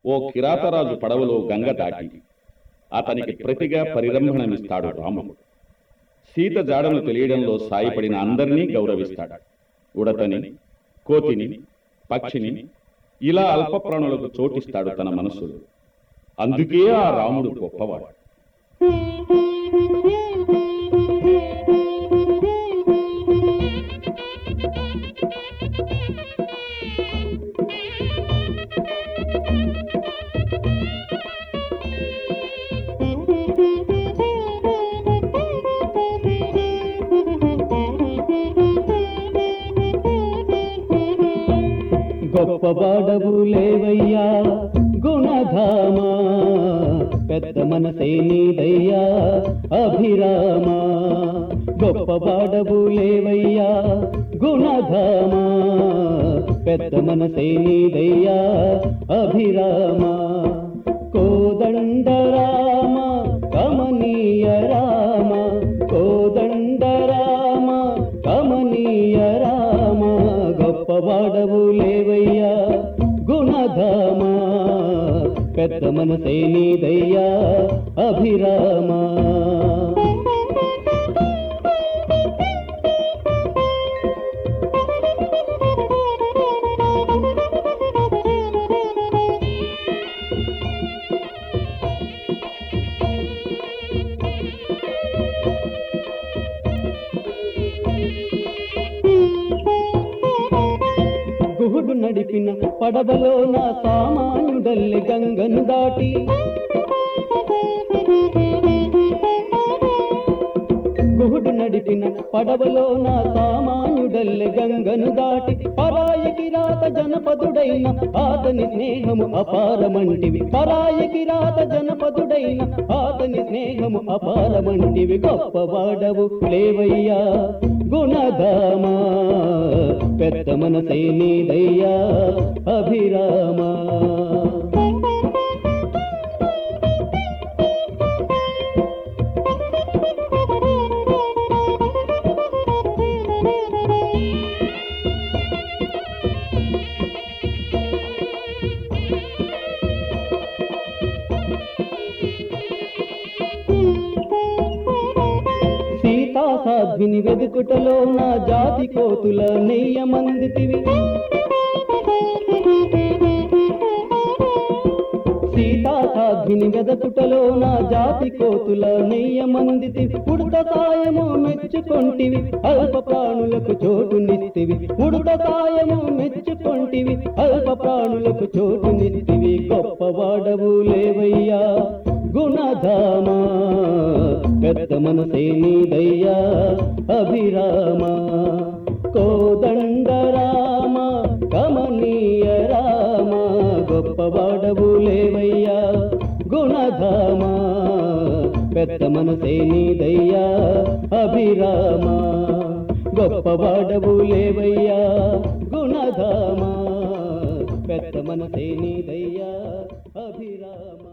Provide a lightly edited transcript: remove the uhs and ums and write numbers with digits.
ఓ కిరాతరాజు పడవలో గంగ దాటి అతనికి ప్రతిగా పరిరంభణమిస్తాడు రాముడు. సీత జాడను తెలియడంలో సాయపడిన అందరినీ గౌరవిస్తాడు. ఉడతని, కోతిని, పక్షిని, ఇలా అల్పప్రాణులకు చోటిస్తాడు తన మనస్సులో. అందుకే ఆ రాముడు గొప్పవాడు. గొప్పవాడవు లేవయ్యా గుణధామా, పెద్ద మనసే నీదయ్యా అభిరామా. గొప్పవాడవు లేవయ్యా గుణధామా, పెద్ద మనసే నీదయ్యా అభిరామా. కోదండ రామ కమనీయ రామ, కోదండ రామ కమనీయ రామ. గొప్పవాడవు లేవయ్యా గుణధామా, పెద్ద మనసే నీదయ్యా అభిరామా. గుహుడు నడిపిన పడవలో నా సామాన్యుడల్లె గంగను దాటి, గుహుడు నడిపిన పడవలో నా సామాన్యుడల్లె గంగను దాటి. పరాయకి రాత జనపదుడైన ఆతని స్నేహము అపారమంటివి, పరాయకి రాత జనపదుడైన ఆతని స్నేహము అపారమంటివి. గొప్పవాడవు లేవయ్యా గుణధామా, పెద్ద మనసే నీదయ్యా అభిరామా. సీతాసాధ్విని వెదుకుటలో నా జాతి కోతుల నెయ్యమందితివి, సీతాసాధ్విని వెదకుటలో నా జాతి కోతుల నెయ్యమందితివి. ఉడత సాయము మెచ్చుకొంటివి అల్ప ప్రాణులకు చోటునిస్తివి, ఉడత సాయము మెచ్చుకొంటివి అల్ప ప్రాణులకు చోటునిస్తివి. గొప్పవాడవు లేవయ్యా గుణధామా, పెద్ద మనసే నీదయ్యా అభిరామా. కోదండ రామ కమనీయ రామ, గొప్పవాడవు లేవయ్యా గుణధామా, పెద్ద మనసే నీదయ్యా అభిరామా. గొప్పవాడవు లేవయ్యా గుణధామా, పెద్ద మనసే నీదయ్యా అభిరామా.